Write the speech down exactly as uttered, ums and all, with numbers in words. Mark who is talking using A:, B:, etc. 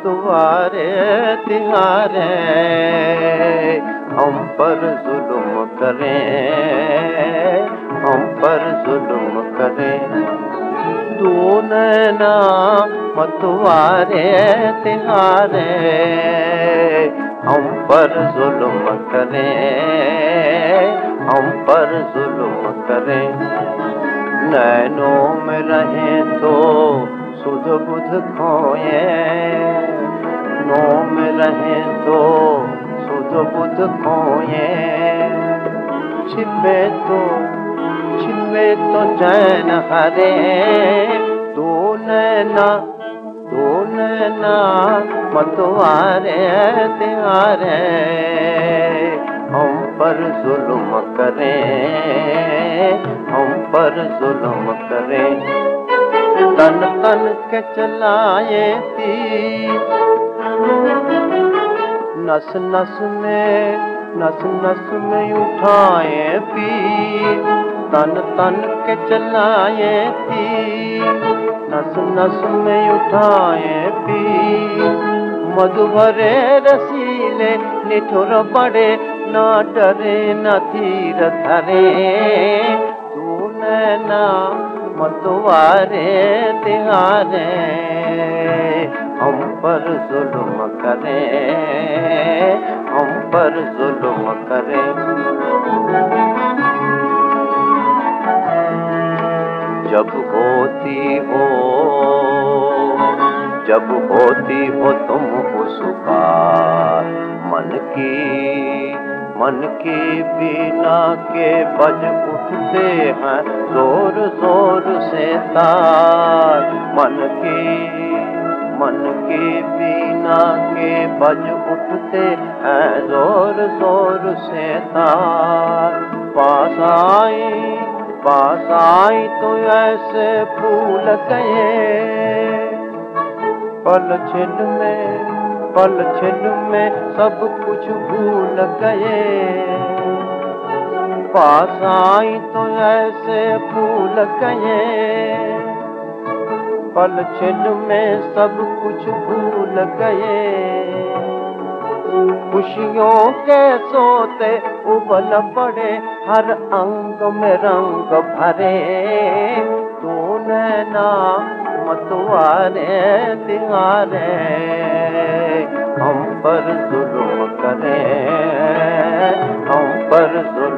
A: मतवारे तिहारे हम पर जुल्म करें, हम पर जुल्म करें। तू नैना मतवारे तिहारे हम पर जुल्म करें, हम पर जुल्म करें। नैनों में रहें तो सुध बुध खोए, नौ में रहें तो सुध बुध खोए। छिपे तो छिपे तो चैन हरे, तू नैना तू नैना मतवारे तिहारे हम पर जुल्म करें, हम पर जुल्म करें। तन तन के चलाए तीर, नस नस में नस नस में उठाए पीर। तन तन के चलाए तीर, नस नस में उठाए पीर। मधु भरे रसीले निठुर बड़े, ना डरे न धीर धरे। तू नैना मतवारे तिहारे हम पर जुल्म करें, हम पर जुल्म करें। जब होती हो जब होती हो तुम पुकार, मन की मन की बीना के बज उठते हैं जोर जोर से तार। मन की मन की बीना के बज उठते हैं जोर जोर से तार। पास आई पास आई तो ऐसे फूल गए, पल छिन में पल छिन में सब कुछ भूल गए। पास आई तो ऐसे फूल गए, पल छिन में सब कुछ भूल गए। खुशियों के सोते उबल पड़े, हर अंग में रंग भरे। तू नैना मतवारे तिहारे हम पर जुल्म करें, हम पर जुल्म